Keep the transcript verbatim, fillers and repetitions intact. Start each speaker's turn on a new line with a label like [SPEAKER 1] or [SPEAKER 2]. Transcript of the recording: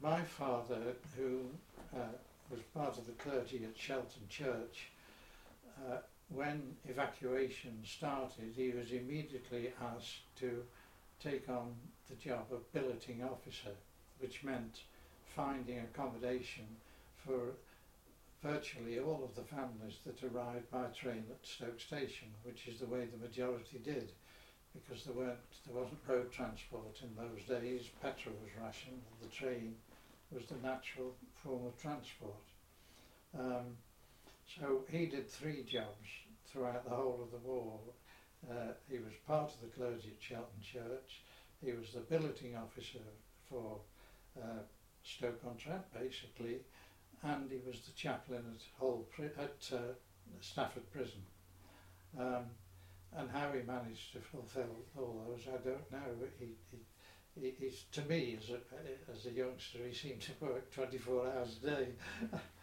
[SPEAKER 1] my father, who uh, was part of the clergy at Shelton Church, uh, when evacuation started, he was immediately asked to take on the job of billeting officer, which meant finding accommodation for virtually all of the families that arrived by train at Stoke Station, which is the way the majority did, because there weren't there wasn't road transport in those days. Petrol was rationed, and the train was the natural form of transport. Um, so he did three jobs throughout the whole of the war. Uh, he was part of the clergy at Shelton Church. He was the billeting officer for uh, Stoke-on-Trent, basically, and he was the chaplain at Hull pri- at uh, Stafford Prison. Um, and how he managed to fulfil all those, I don't know. He, he, he, he's, to me, as a, as a youngster, he seemed to work twenty-four hours a day.